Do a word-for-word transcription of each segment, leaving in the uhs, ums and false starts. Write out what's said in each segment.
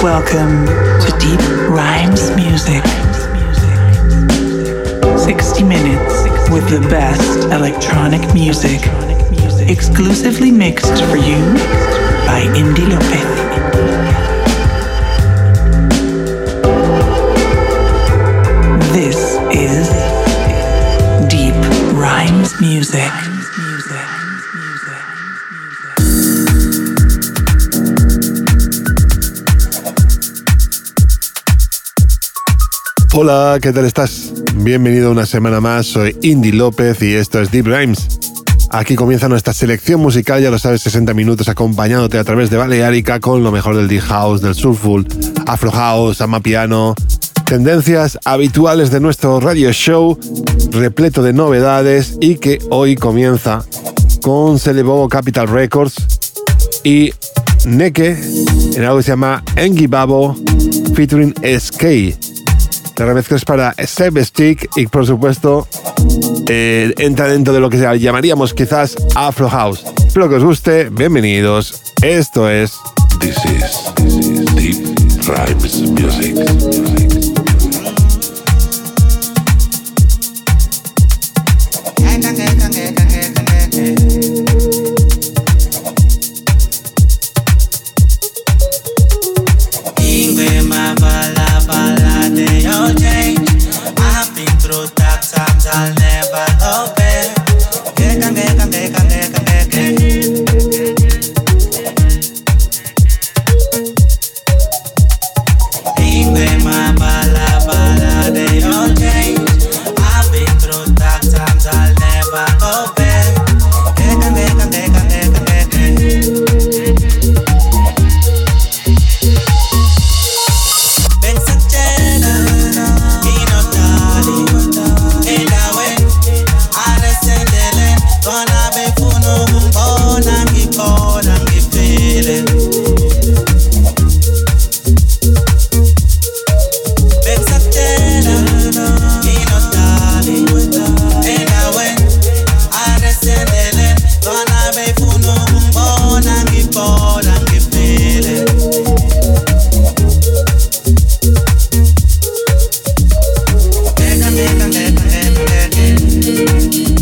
Welcome to Deep Rhymes Music. sixty minutes with the best electronic music. Exclusively mixed for you by Indy Lopez. This is Deep Rhymes Music. Hola, ¿qué tal estás? Bienvenido una semana más, soy Indy López y esto es Deep Rhymes. Aquí comienza nuestra selección musical, ya lo sabes, sesenta minutos acompañándote a través de Balearica con lo mejor del Deep House, del Soulful, Afro House, Amapiano, tendencias habituales de nuestro radio show, repleto de novedades y que hoy comienza con Celebobo Capital Records y Neke en algo que se llama Engi Babo featuring S K. La remezcla es para Seb Stick y por supuesto eh, entra dentro de lo que llamaríamos quizás Afro House. Espero que os guste, bienvenidos. Esto es This is, this is Deep Rhymes Music. I'll never go back. Get on, get on, get on, get on, get on. Even my bala bala, they all change. I've been through dark times, I'll never go back. Get on, get on, get on, get on, get on. Ben Sajjada, Ino Dali. Gonna be funo gonna be gonna be feeling. Big Satana, Ino Dali, and I went, I descended. Gonna be funo gonna be gonna be feeling. Make a make a make a make a make a.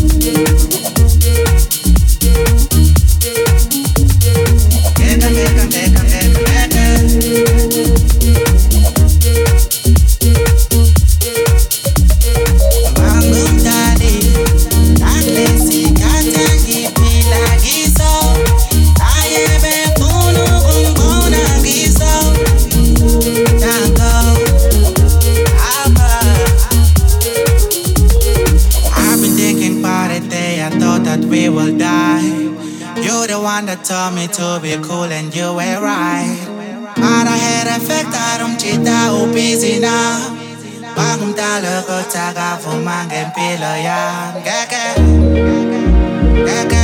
That told me to be cool and you were right. But I had effect, I don't cheat, I busy now. Bagum talo ko taga fumang pilo ya. Gege, gege,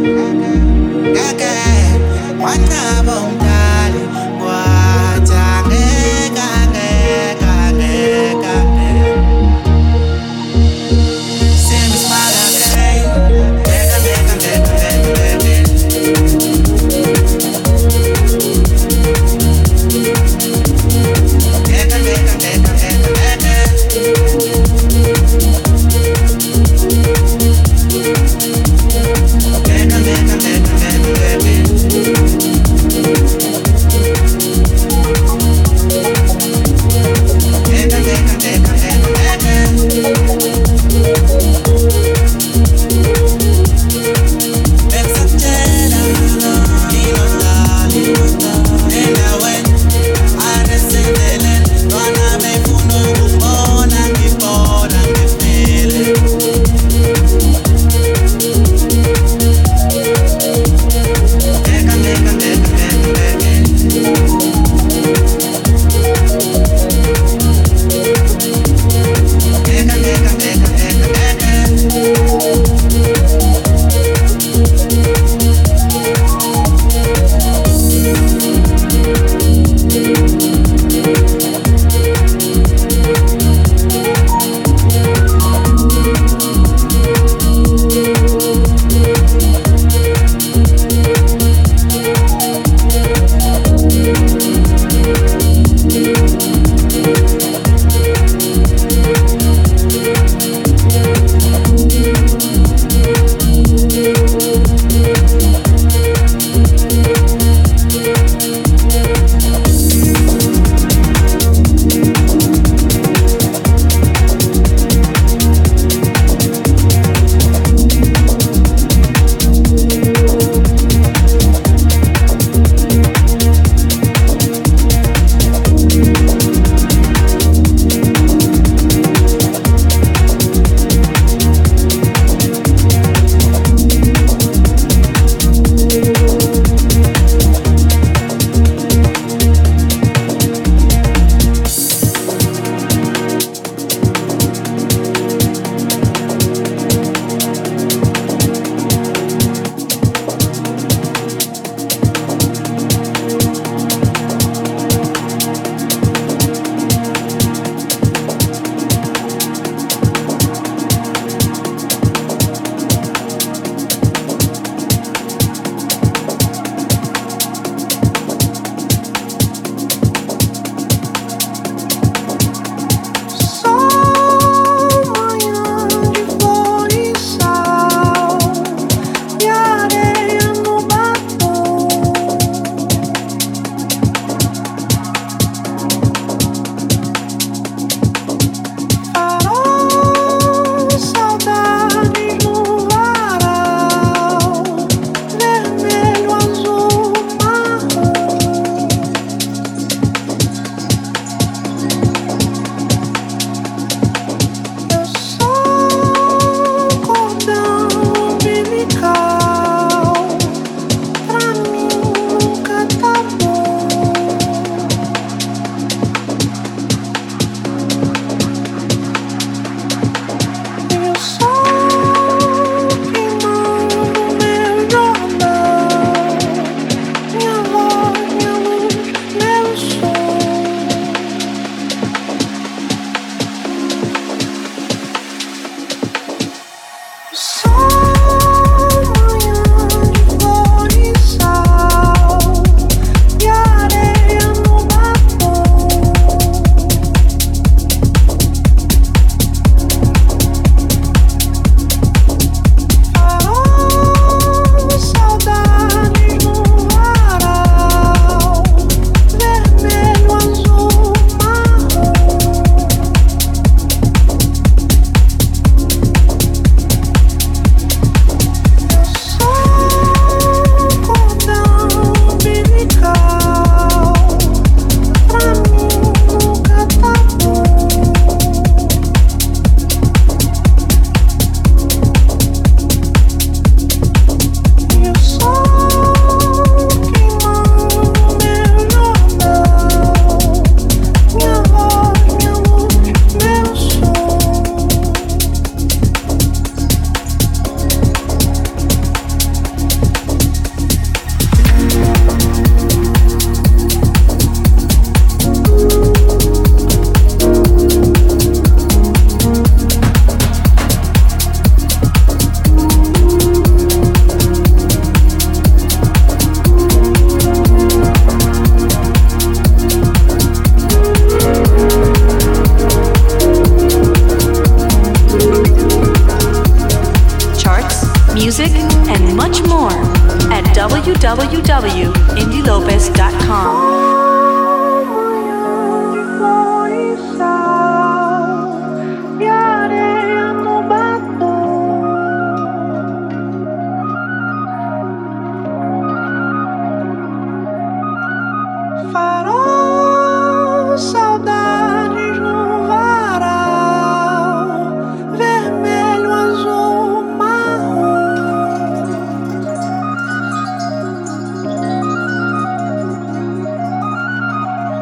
gege. One kabong tali, wata gege, gege, gege. Same smile again. Gege, gege, gege, gege. Make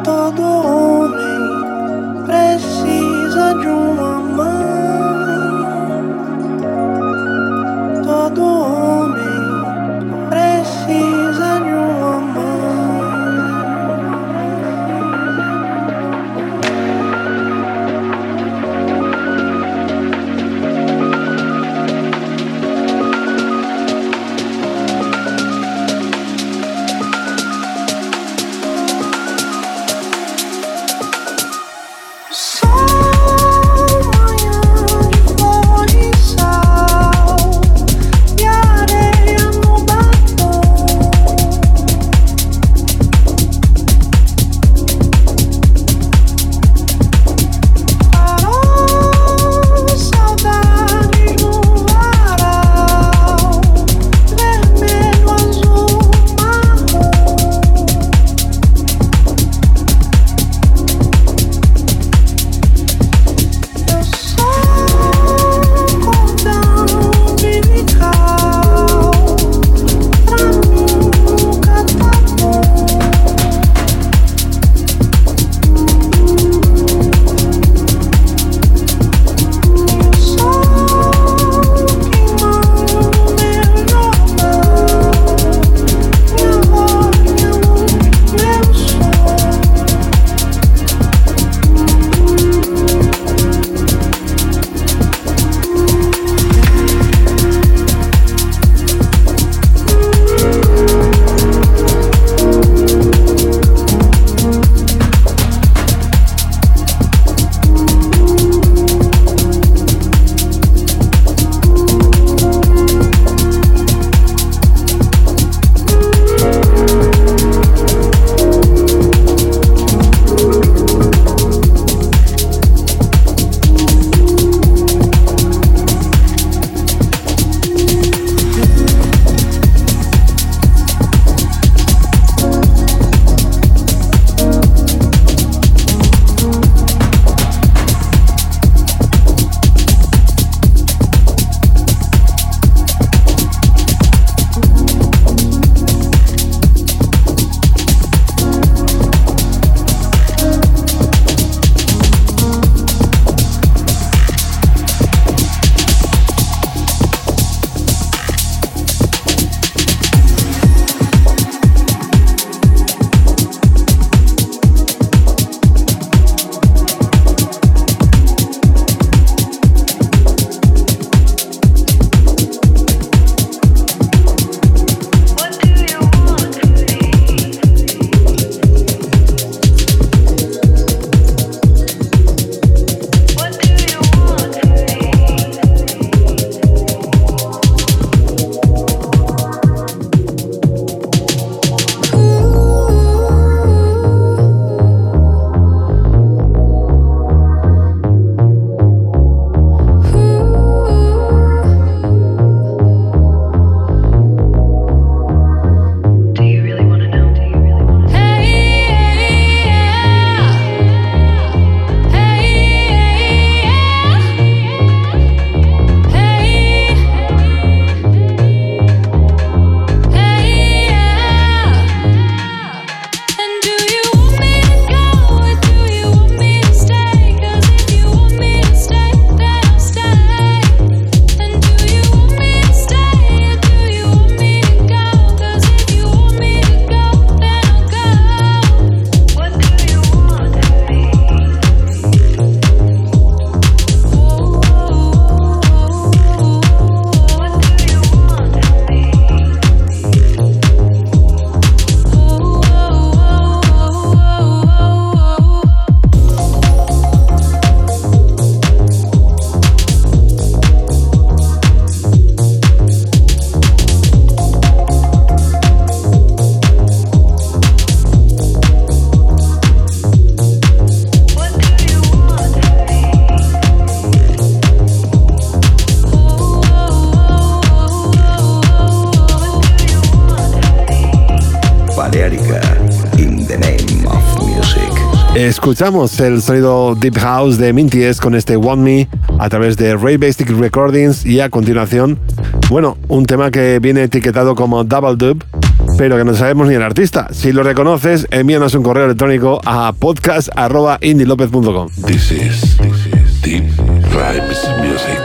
Todo homem precisa de uma mão. Todo homem precisa de uma mão. Escuchamos el sonido Deep House de Minty S con este Want Me a través de Ray Basic Recordings y a continuación, bueno, un tema que viene etiquetado como Double Dub pero que no sabemos ni el artista. Si lo reconoces, envíanos un correo electrónico a podcast arroba indy lopez punto com. This is, this is Deep Rhymes Music.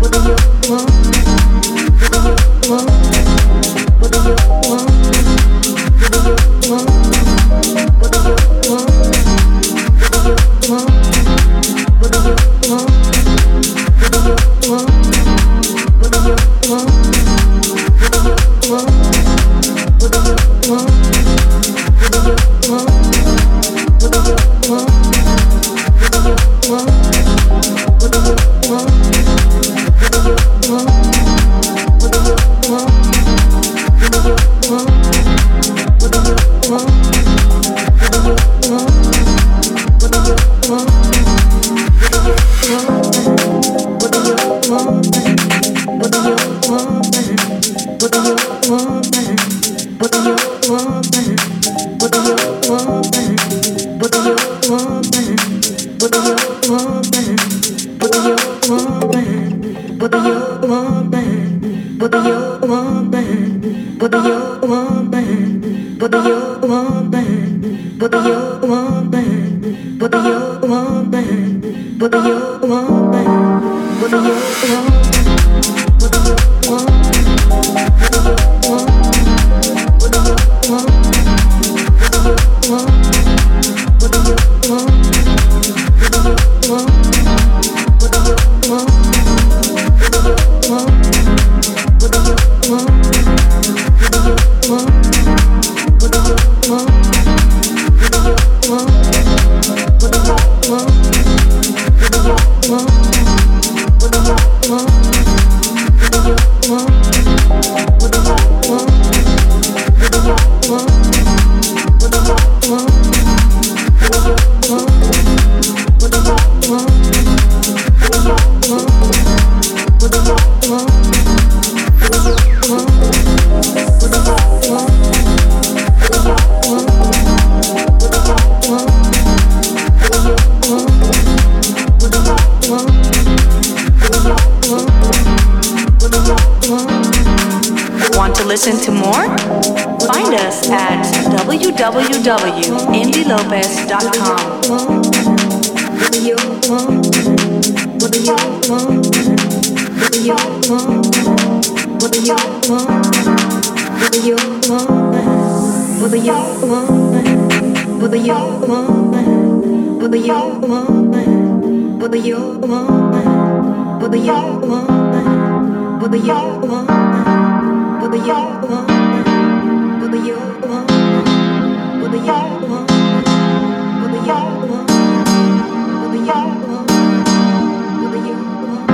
What do you want? Listen to more? Find us at w w w dot indy lopez dot com. What you want? What you want? What you want? What you want? What you want? What you want?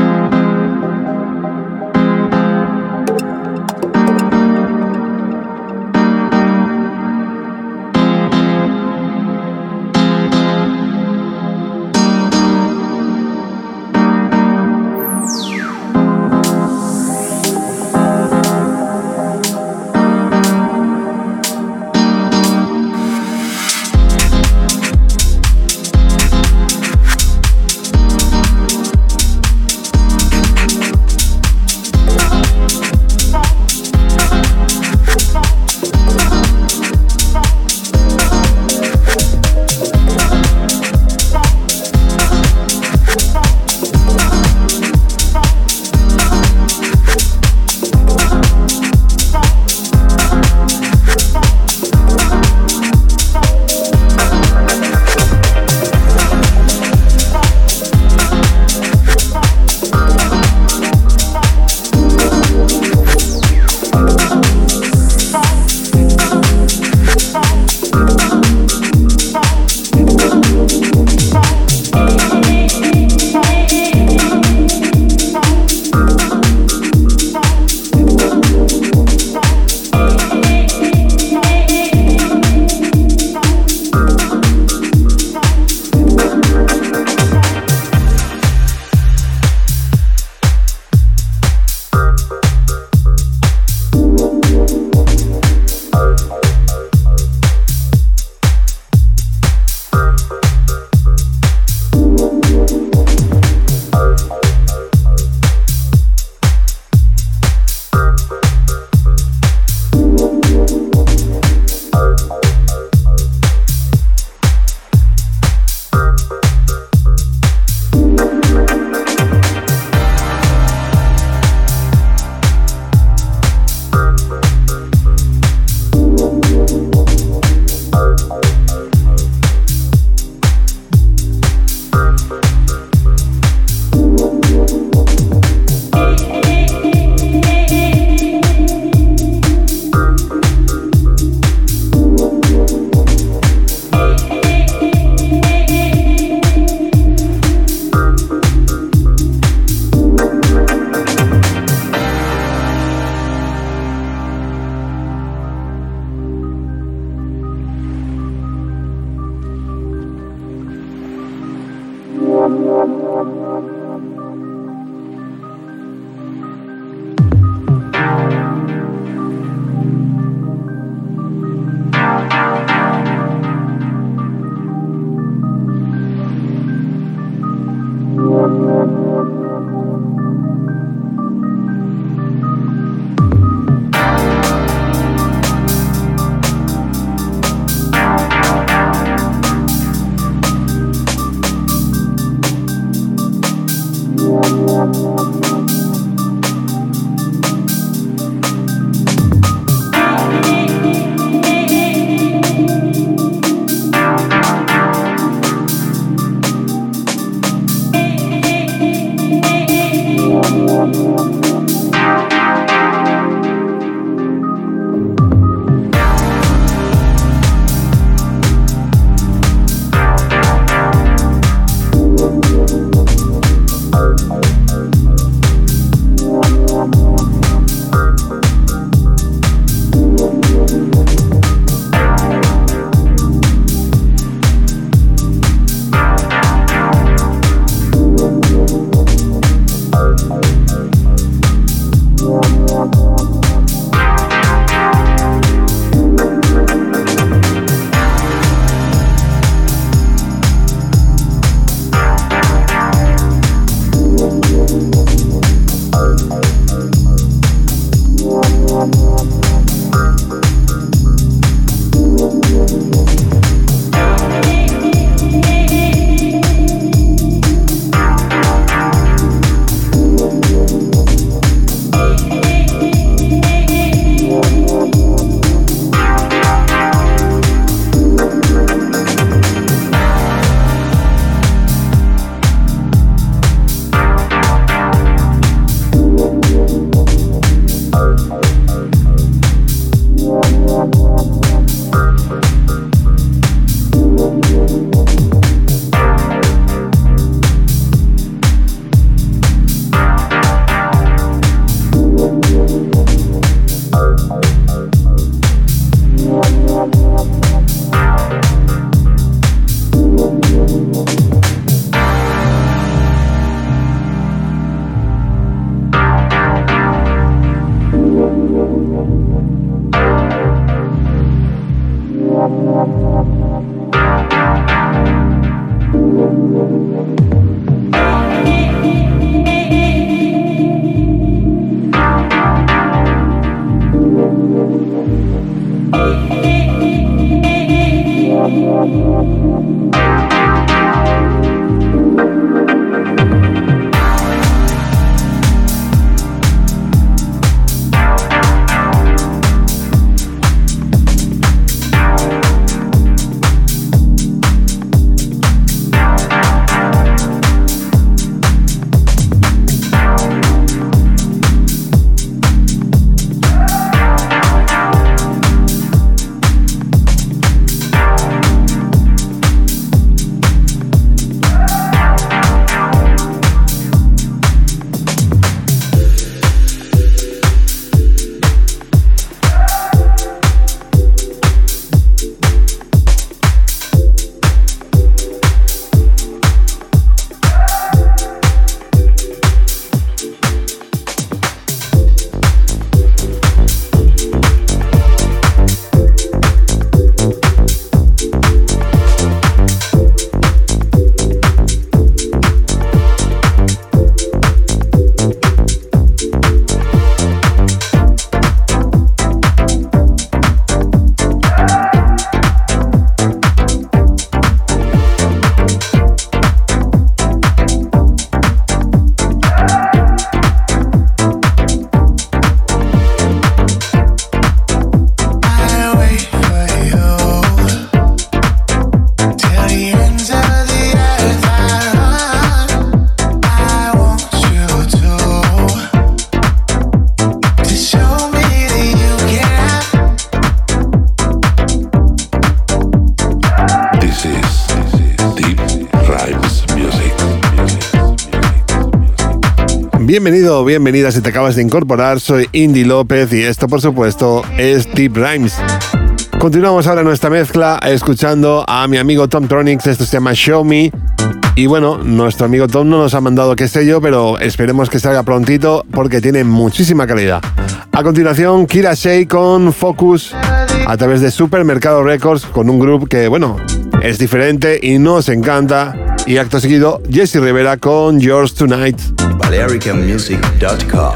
Bienvenido o bienvenida si te acabas de incorporar, soy Indy López y esto por supuesto es Deep Rhymes. Continuamos ahora nuestra mezcla escuchando a mi amigo Tom Tronix, esto se llama Show Me. Y bueno, nuestro amigo Tom no nos ha mandado qué sello, pero esperemos que salga prontito porque tiene muchísima calidad. A continuación, Kira Shea con Focus a través de Supermercado Records con un grupo que, bueno, es diferente y nos encanta. Y acto seguido, Jesse Rivera con Yours Tonight. Balearica Music punto com.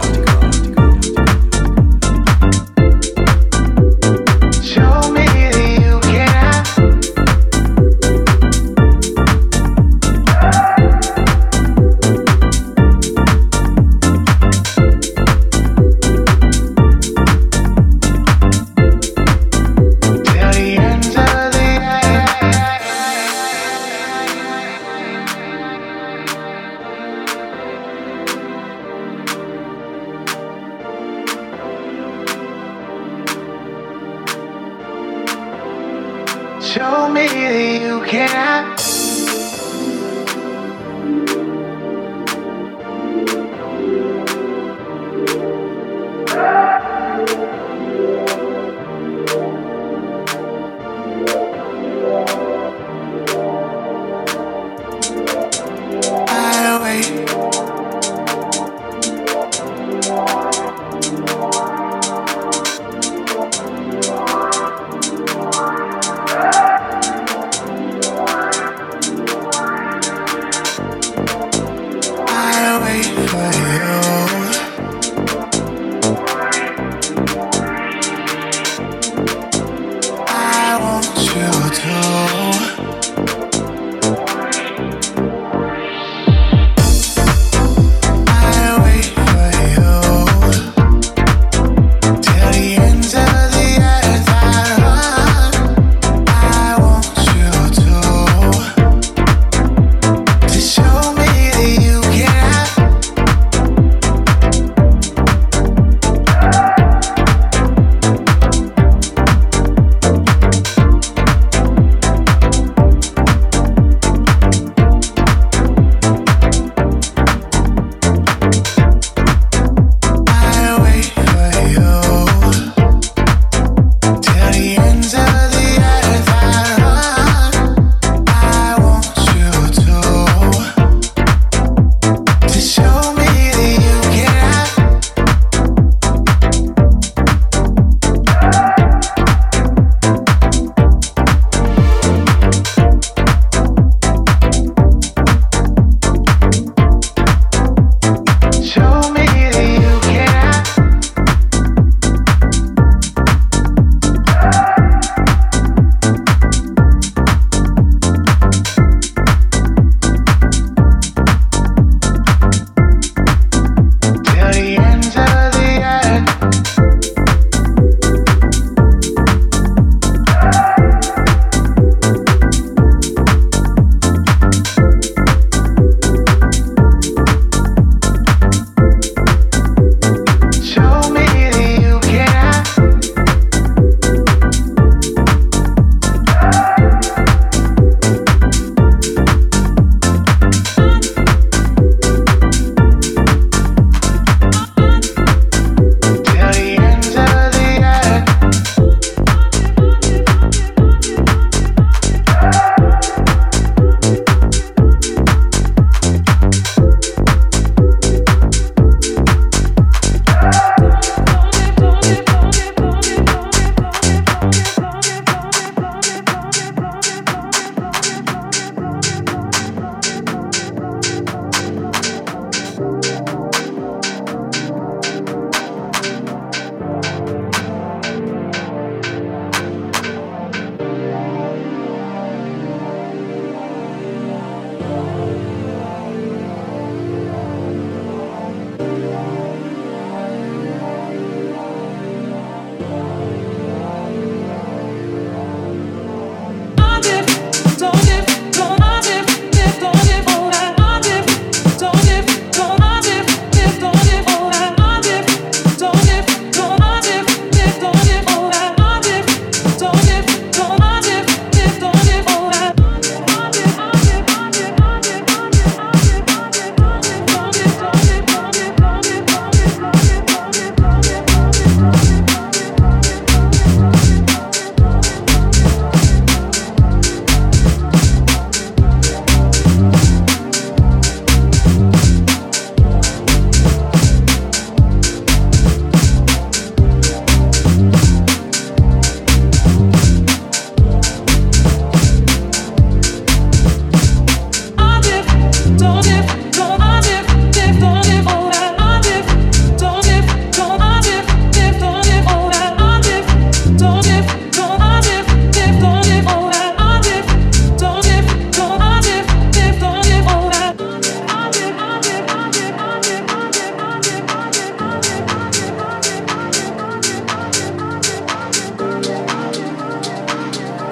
Show me that you can.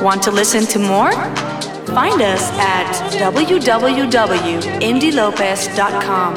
Want to listen to more? Find us at w w w dot indy lopez dot com.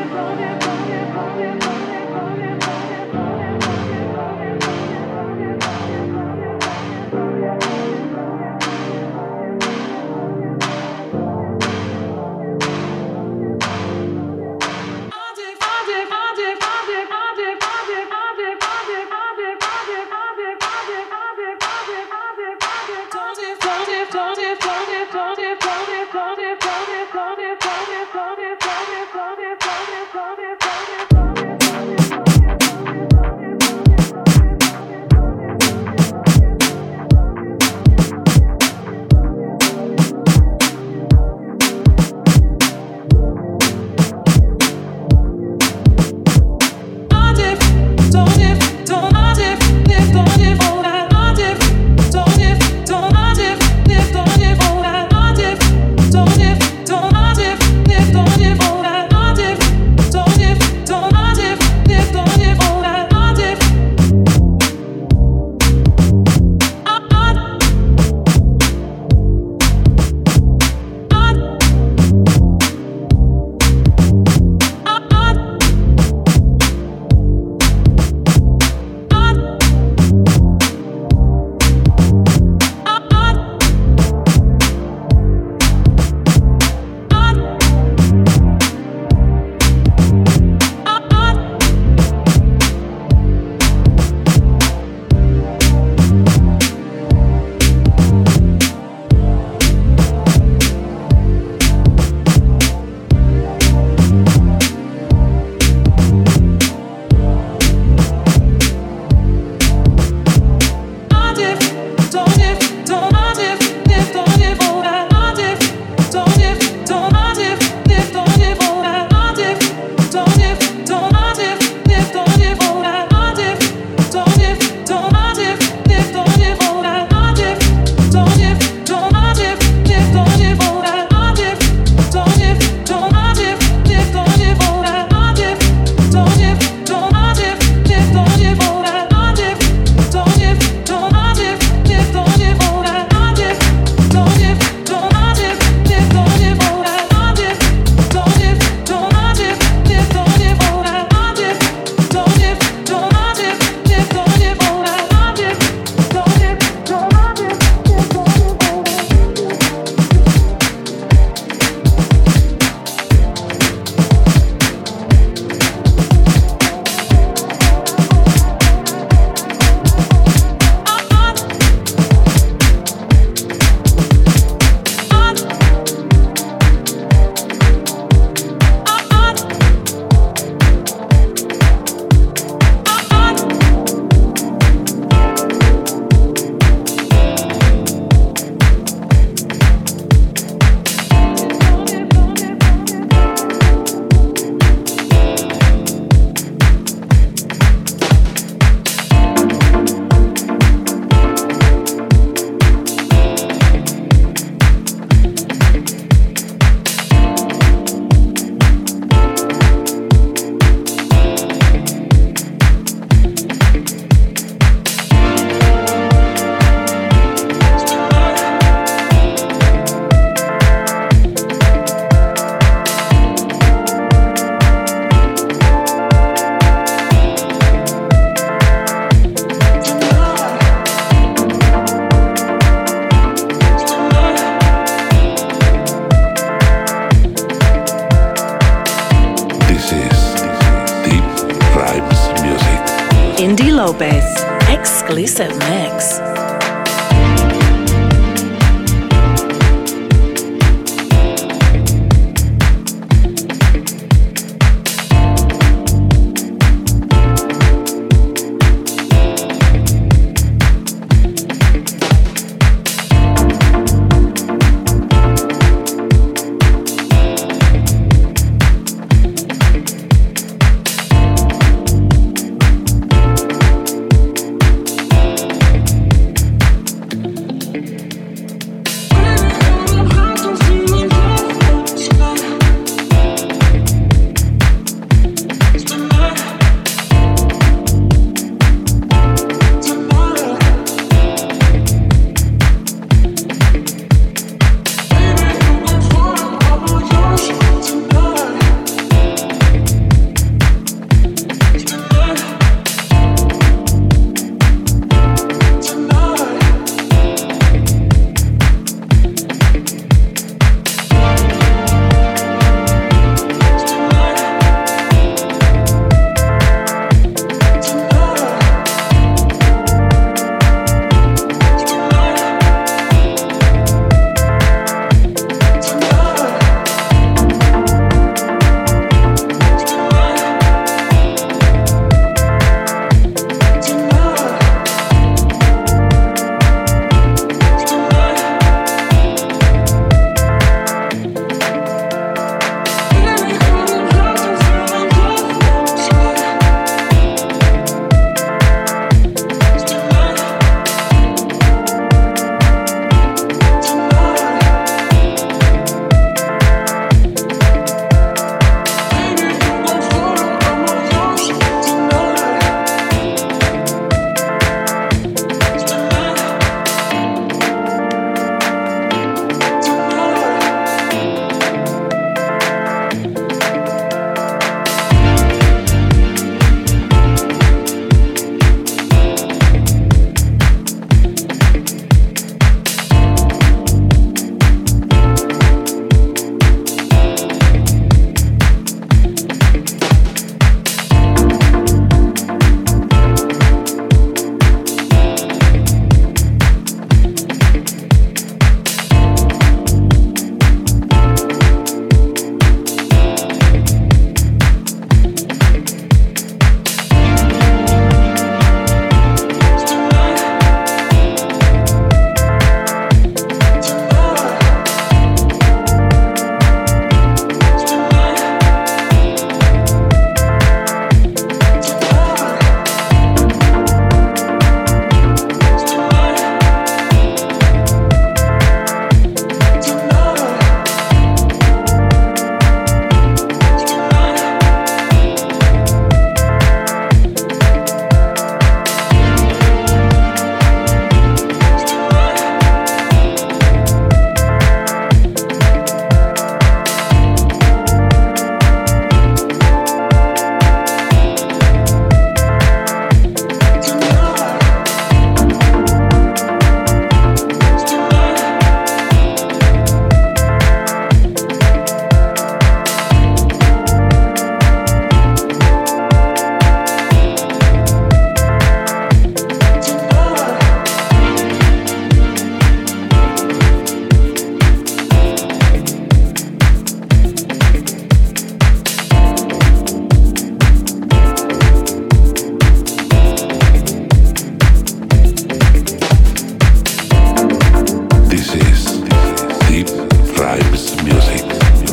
Indy Lopez, exclusive mix.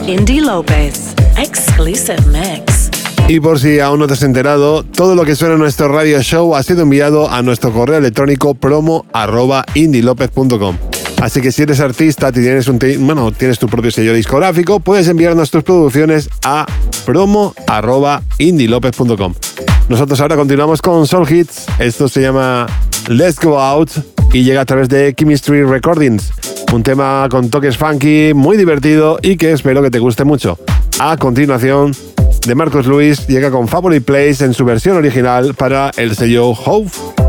Indy Lopez. Exclusive mix. Y por si aún no te has enterado, todo lo que suena en nuestro radio show ha sido enviado a nuestro correo electrónico promo arroba indilopez punto com. Así que si eres artista, tienes un te- bueno, tienes tu propio sello discográfico, puedes enviarnos tus producciones a promo arroba indilopez punto com. Nosotros ahora continuamos con Soul Hits. Esto se llama Let's Go Out y llega a través de Chemistry Recordings. Un tema con toques funky, muy divertido y que espero que te guste mucho. A continuación, de Marcus Lewis, llega con Favorite Place en su versión original para el sello Hove.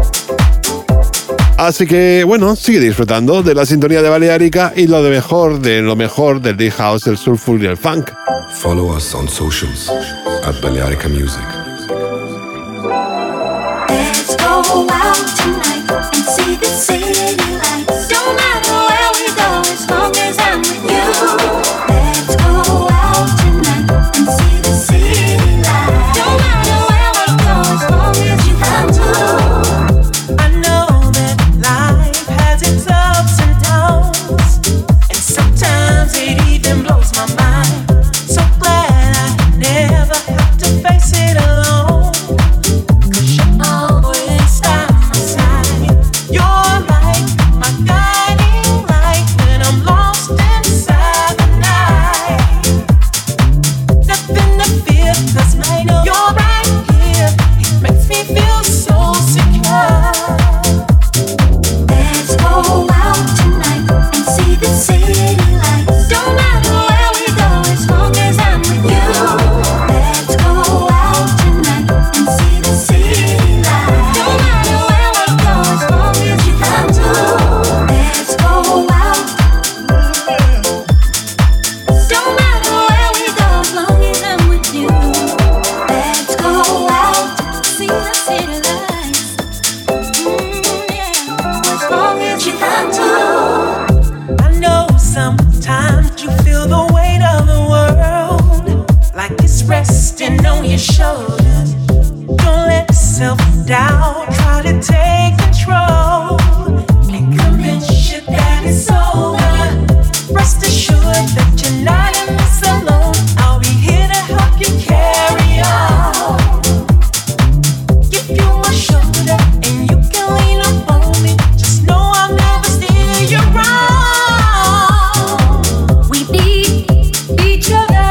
Así que, bueno, sigue disfrutando de la sintonía de Balearica y lo de mejor de lo mejor del deep house, el soulful y el funk. Follow us on socials at Balearica Music. Let's go out tonight and see the city lights. Don't matter where we go as long as I'm with you. Let's go out tonight and see the city lights. Don't matter where we go as long as you come too. I know that life has its ups and downs, and sometimes it even blows my mind. So glad I never have to face it alone. Always by my side. You're like my guiding light when I'm lost inside the night. Nothing to fear, 'cause I know you're right here. It makes me feel so secure. Let's go out tonight and see the city lights. Don't matter where we go as long as I'm with you. Let's go out tonight and see the city lights. Don't matter where we go as long as you come too. Let's go out. Don't matter where we go as long as I'm with you. Let's go out to see the city lights. Mm, yeah. As long as you come too. I know sometimes you feel the weight of the world like it's resting on your shoulders. Don't let self-doubt try to take control and convince you that it's over. Rest assured that you're not in this alone. I'll be here to help you carry on. Give you a shoulder and you can lean up on me. Just know I'll never steer you wrong. We need each other.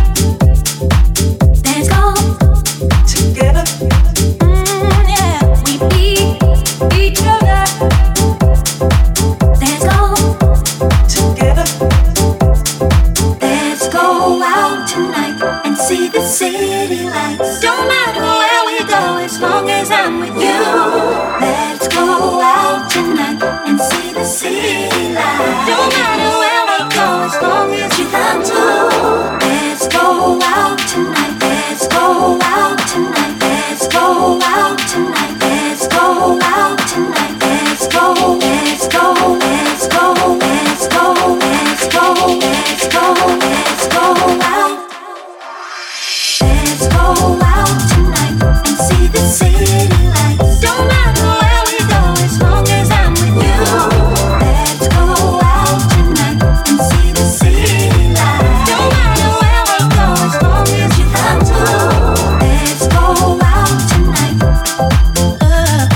Let's go Together, mm, yeah. We need each other. Let's go together. Let's go out tonight and see the city lights. Don't matter where we go as long as I'm with you. Let's go out tonight and see the city lights. Don't matter where we go as long as you come too. Let's go out tonight. Let's go out tonight. Let's go out tonight. Let's go out tonight. Let's go. Let's go. Let's go. Let's go. Let's go. Let's go. Let's go out. Let's go out tonight and see the city lights. Don't matter where we go as long as I'm with you. Let's go out tonight and see the city lights. Don't matter where we go as long as you come too. Let's go out tonight. Uh,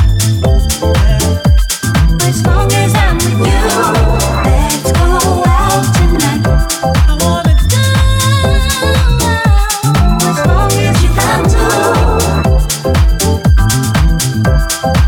as long as I'm with you. Let's go out tonight. I wanna go As long as you come too.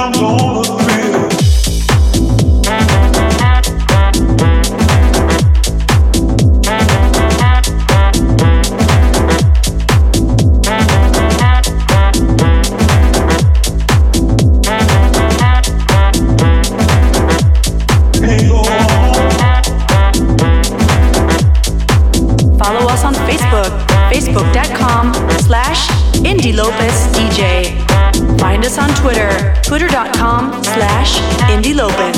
facebook.com slash Indie Lopez DJ. Find us on Twitter, twitter.com slash Indie Lopez.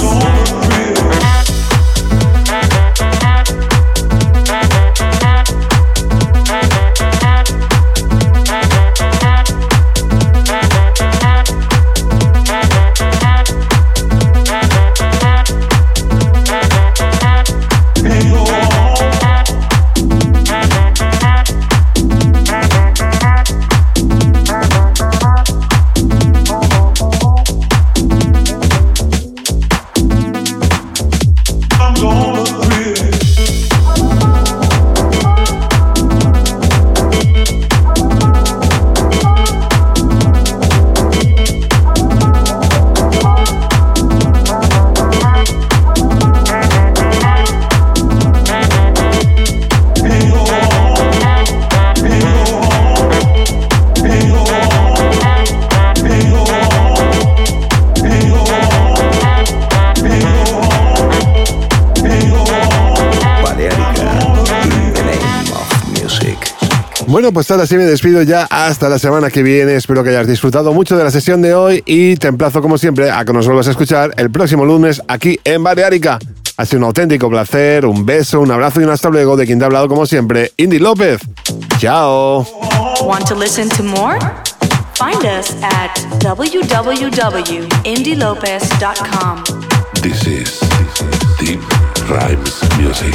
Bueno, pues ahora sí me despido ya hasta la semana que viene. Espero que hayas disfrutado mucho de la sesión de hoy y te emplazo como siempre a que nos vuelvas a escuchar el próximo lunes aquí en Balearica. Ha sido un auténtico placer, un beso, un abrazo y un hasta luego de quien te ha hablado como siempre, Indie López. Chao. Want to listen to more? Find us at w w w dot indie lopez dot com. This is Deep Rhymes Music.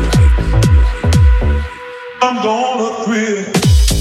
I'm gonna quit.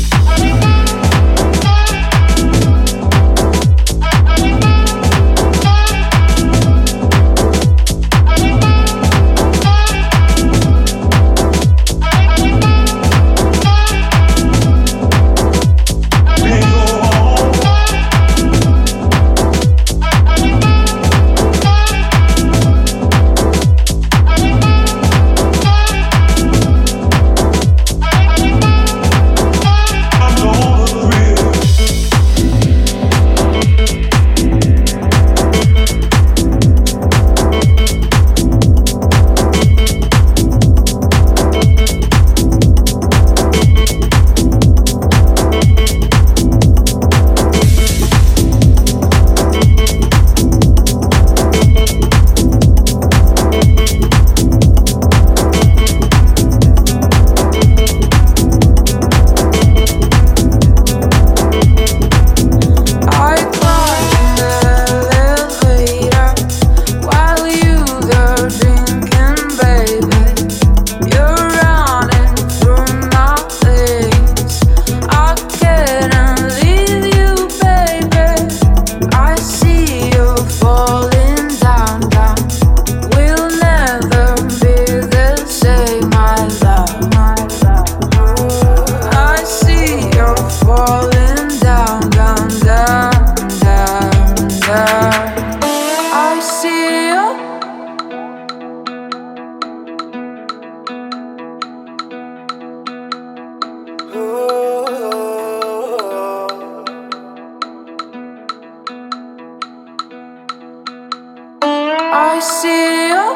I see you.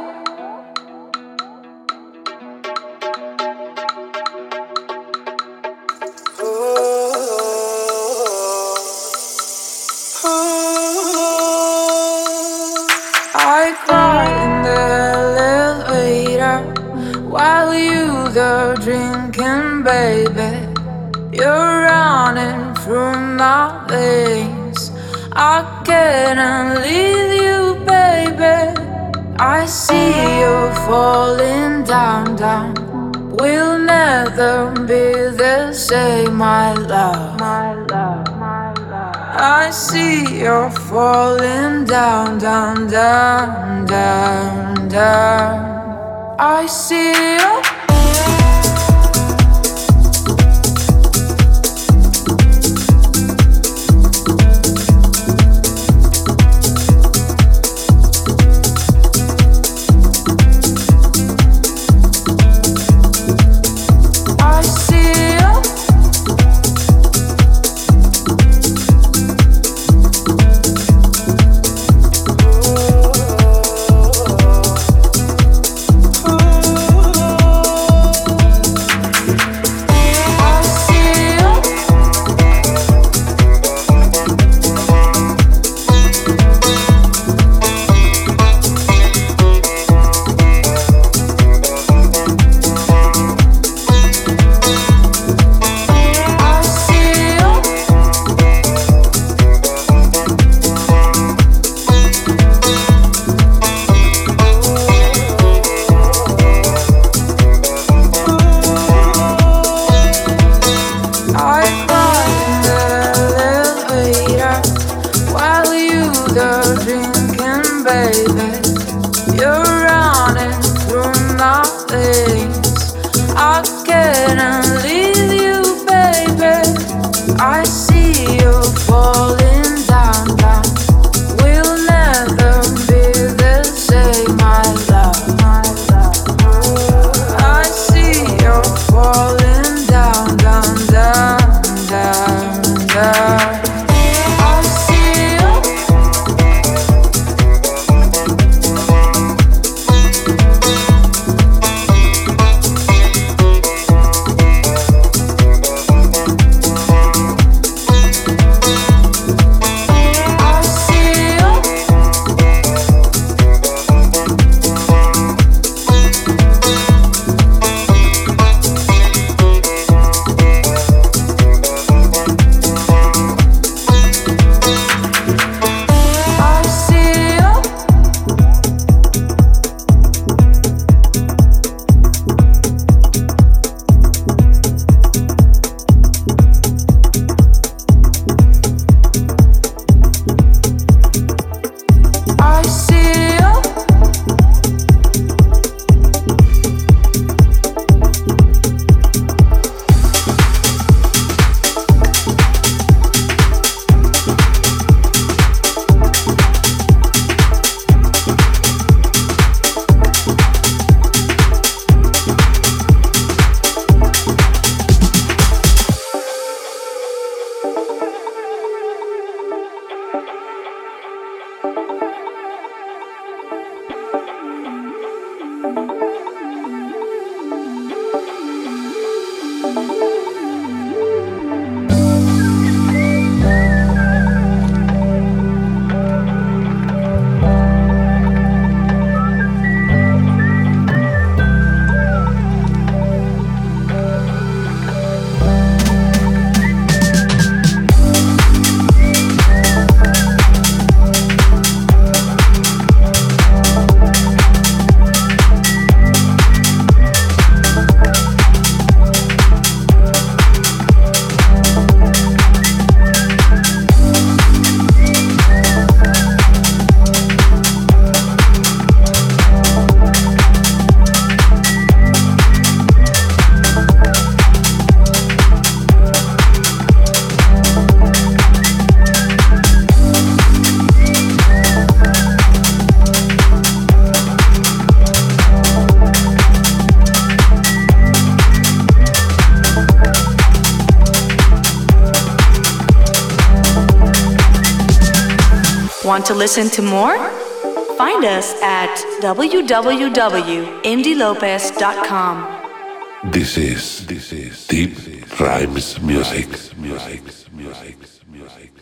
I cry in the elevator while you go drinking, baby. You're running through my veins. I can't leave you, baby. I see you falling down, down. We'll never be the same, my love. My love, my love. I see you falling down, down, down, down, down. I see you. the drinking, baby. You're running through my veins. I can't leave you, baby. I see you falling down, down. We'll never be the same, my love. I see you falling down, down, down, down, down. Want to listen to more? Find us at w w w dot indy lopez dot com. This is this is Deep Rhymes Music. Music. Music. Music.